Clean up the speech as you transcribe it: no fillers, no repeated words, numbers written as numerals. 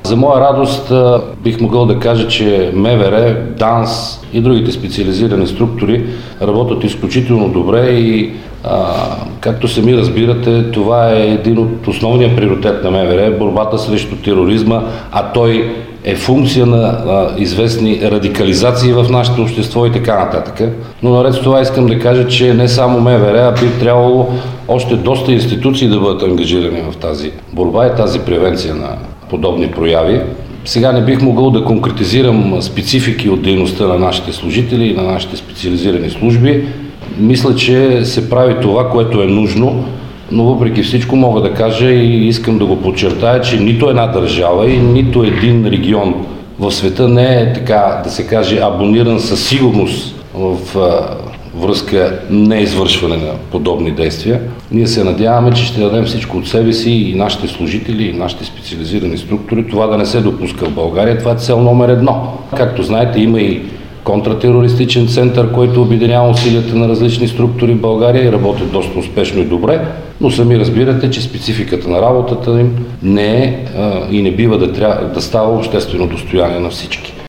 За моя радост бих могъл да кажа, че МВР, ДАНС и другите специализирани структури работят изключително добре и както сами разбирате, това е един от основния приоритет на МВР – борбата срещу тероризма, а той е функция на известни радикализации в нашето общество и така нататък. Но наред с това искам да кажа, че не само МВР, а би трябвало още доста институции да бъдат ангажирани в тази борба и тази превенция на подобни прояви. Сега не бих могъл да конкретизирам специфики от дейността на нашите служители и на нашите специализирани служби. Мисля, че се прави това, което е нужно, но въпреки всичко мога да кажа и искам да го подчертая, че нито една държава и нито един регион в света не е, така да се каже, абониран със сигурност в връзка неизвършване на подобни действия. Ние се надяваме, че ще дадем всичко от себе си и нашите служители, и нашите специализирани структури, това да не се допуска в България. Това е цел номер 1. Както знаете, има и контратерористичен център, който обединява усилията на различни структури в България и работят доста успешно и добре, но сами разбирате, че спецификата на работата им не е и не бива да става обществено достояние на всички.